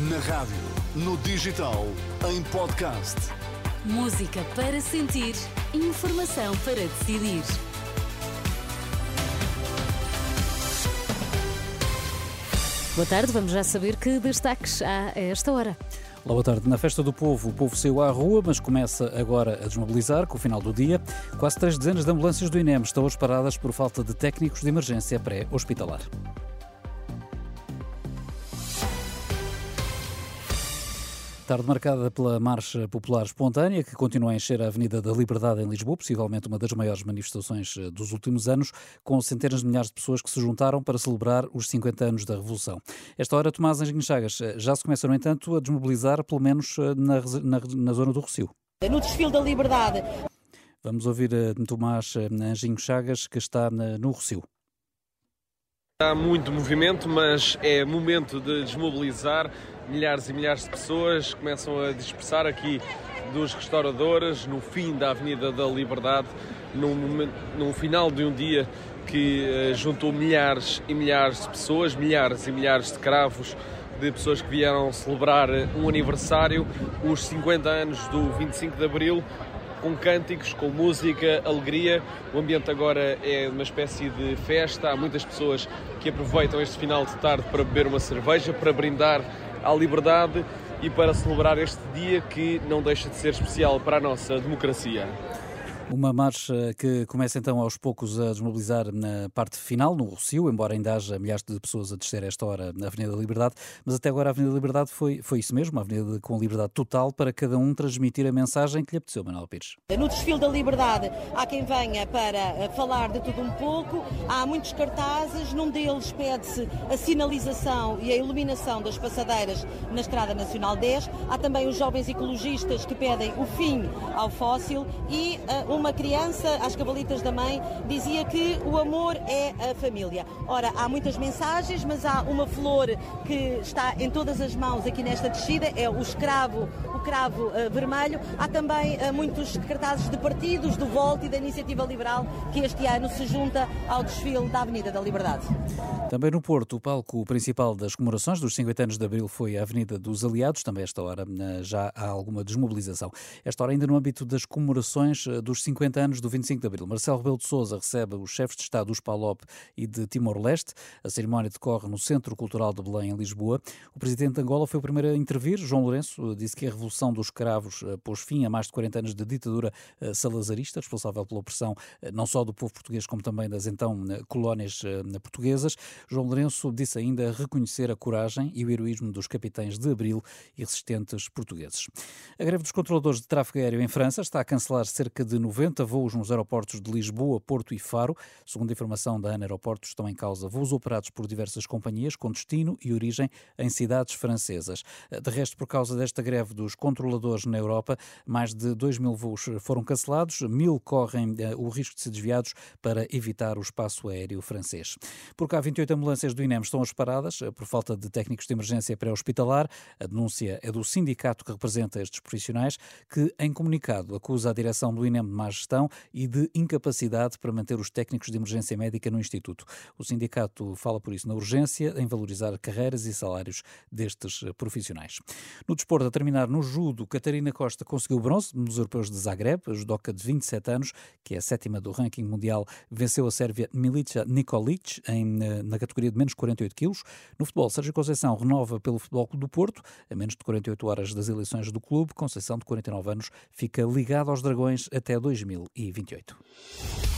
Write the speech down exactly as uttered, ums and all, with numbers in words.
Na rádio, no digital, em podcast. Música para sentir, informação para decidir. Boa tarde, vamos já saber que destaques há a esta hora. Olá, boa tarde. Na Festa do Povo, o povo saiu à rua, mas começa agora a desmobilizar, com o final do dia. Quase três dezenas de ambulâncias do INEM estão hoje paradas por falta de técnicos de emergência pré-hospitalar. Tarde marcada pela Marcha Popular Espontânea, que continua a encher a Avenida da Liberdade em Lisboa, possivelmente uma das maiores manifestações dos últimos anos, com centenas de milhares de pessoas que se juntaram para celebrar os cinquenta anos da Revolução. Esta hora, Tomás Anjinho Chagas, já se começa, no entanto, a desmobilizar, pelo menos na, na, na zona do Rossio. No desfile da Liberdade. Vamos ouvir Tomás Anjinho Chagas, que está no Rossio. Há muito movimento, mas é momento de desmobilizar. Milhares e milhares de pessoas começam a dispersar aqui dos restauradores, no fim da Avenida da Liberdade, no, momento, no final de um dia que uh, juntou milhares e milhares de pessoas, milhares e milhares de cravos, de pessoas que vieram celebrar um aniversário, os cinquenta anos do vinte e cinco de Abril, com cânticos, com música, alegria. O ambiente agora é uma espécie de festa. Há muitas pessoas que aproveitam este final de tarde para beber uma cerveja, para brindar à liberdade e para celebrar este dia que não deixa de ser especial para a nossa democracia. Uma marcha que começa então aos poucos a desmobilizar na parte final, no Rossio, embora ainda haja milhares de pessoas a descer a esta hora na Avenida da Liberdade, mas até agora a Avenida da Liberdade foi, foi isso mesmo, uma avenida com liberdade total para cada um transmitir a mensagem que lhe apeteceu, Manuel Pires. No desfile da Liberdade há quem venha para falar de tudo um pouco, há muitos cartazes, num deles pede-se a sinalização e a iluminação das passadeiras na Estrada Nacional dez, há também os jovens ecologistas que pedem o fim ao fóssil e uh, uma criança, às cavalitas da mãe, dizia que o amor é a família. Ora, há muitas mensagens, mas há uma flor que está em todas as mãos aqui nesta descida, é o escravo, o cravo uh, vermelho. Há também uh, muitos cartazes de partidos, do Volt e da Iniciativa Liberal, que este ano se junta ao desfile da Avenida da Liberdade. Também no Porto, o palco principal das comemorações dos cinquenta anos de Abril foi a Avenida dos Aliados. Também esta hora já há alguma desmobilização. Esta hora ainda no âmbito das comemorações dos cinquenta anos do vinte e cinco de Abril. Marcelo Rebelo de Sousa recebe os chefes de Estado dos PALOP e de Timor-Leste. A cerimónia decorre no Centro Cultural de Belém, em Lisboa. O presidente de Angola foi o primeiro a intervir. João Lourenço disse que a Revolução dos Cravos pôs fim a mais de quarenta anos de ditadura salazarista, responsável pela opressão não só do povo português, como também das então colónias portuguesas. João Lourenço disse ainda reconhecer a coragem e o heroísmo dos capitães de Abril e resistentes portugueses. A greve dos controladores de tráfego aéreo em França está a cancelar cerca de noventa voos nos aeroportos de Lisboa, Porto e Faro. Segundo a informação da ANA Aeroportos, estão em causa voos operados por diversas companhias com destino e origem em cidades francesas. De resto, por causa desta greve dos controladores na Europa, mais de dois mil voos foram cancelados, mil correm o risco de ser desviados para evitar o espaço aéreo francês. Por cá, vinte e oito ambulâncias do INEM estão hoje paradas por falta de técnicos de emergência pré-hospitalar. A denúncia é do sindicato que representa estes profissionais, que, em comunicado, acusa a direção do INEM de má gestão e de incapacidade para manter os técnicos de emergência médica no Instituto. O sindicato fala por isso na urgência em valorizar carreiras e salários destes profissionais. No desporto, a terminar no judo, Catarina Costa conseguiu bronze nos europeus de Zagreb. A judoca de vinte e sete anos, que é a sétima do ranking mundial, venceu a sérvia Milica Nikolic em, na categoria de menos quarenta e oito quilos. No futebol, Sérgio Conceição renova pelo Futebol Clube do Porto. A menos de quarenta e oito horas das eleições do clube, Conceição, de quarenta e nove anos, fica ligado aos Dragões até dois mil e vinte e oito.